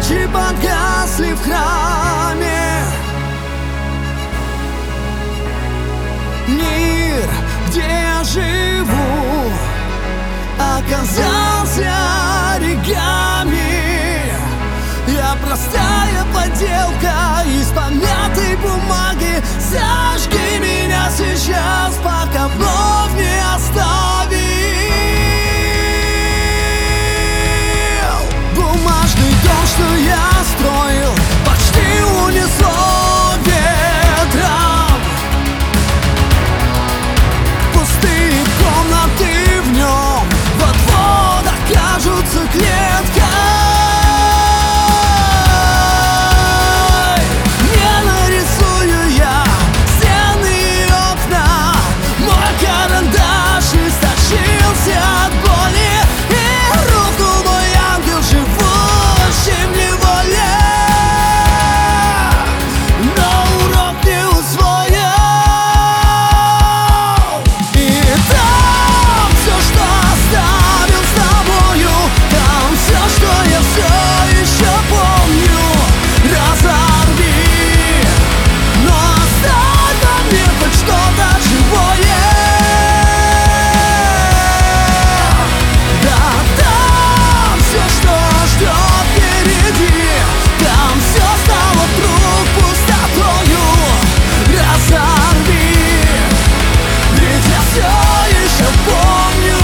Свечи погасли в храме. Мир, где я живу, оказался оригами. Я простая подделка из помятой бумаги. Зажги меня сейчас, пока вновь не оставил. Бумажный дом, что я строил, почти унесло ветром. Пустые комнаты в нем вот-вот окажутся клеткой. Не нарисую я стены и окна. Мой карандаш истощился от боли, и руку мой ангел, живущий в неволе. Но урок не усвоил. И там все, что оставил с тобою, там все, что я все еще помню, разорви, но оставь во мне хоть что-то живое. Да там все, что ждет впереди, там все стало вдруг пустотою. Разорви, ведь я все еще помню.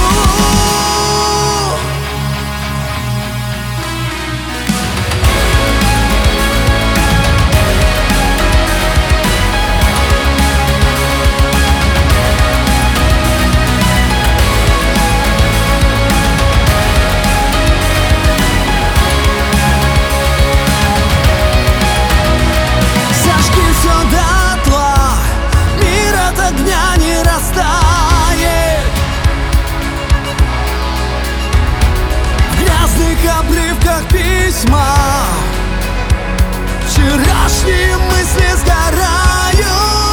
Зажги все дотла, мир от огня не растает. В грязных обрывках письма вчерашние мысли сгорают.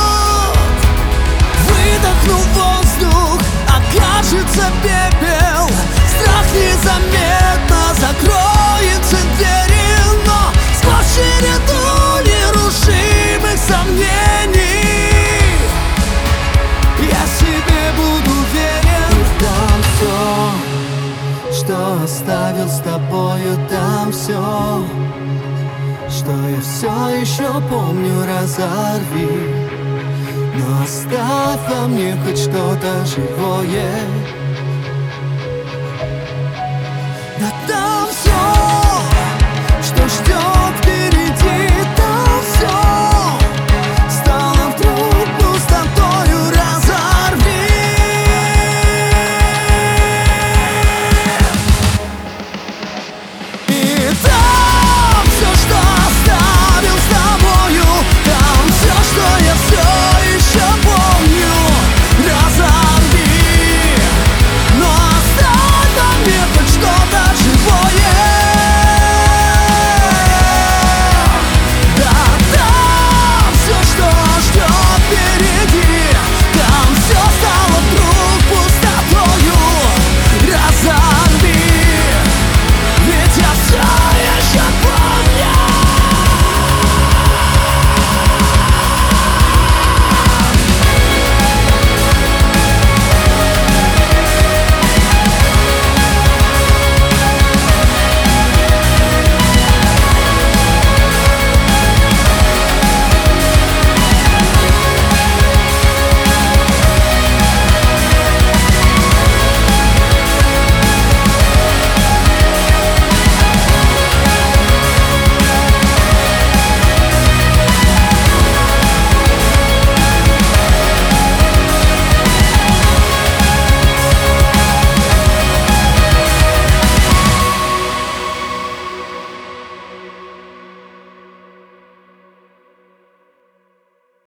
Выдохнув воздух, окажется пепел. Страх незаметно закроется двери, но сквозь череду нерушимых сомнений я себе буду верен. И там все, что оставил с тобою, там все, что я все еще помню, разорви, но оставь во мне хоть что-то живое. Да там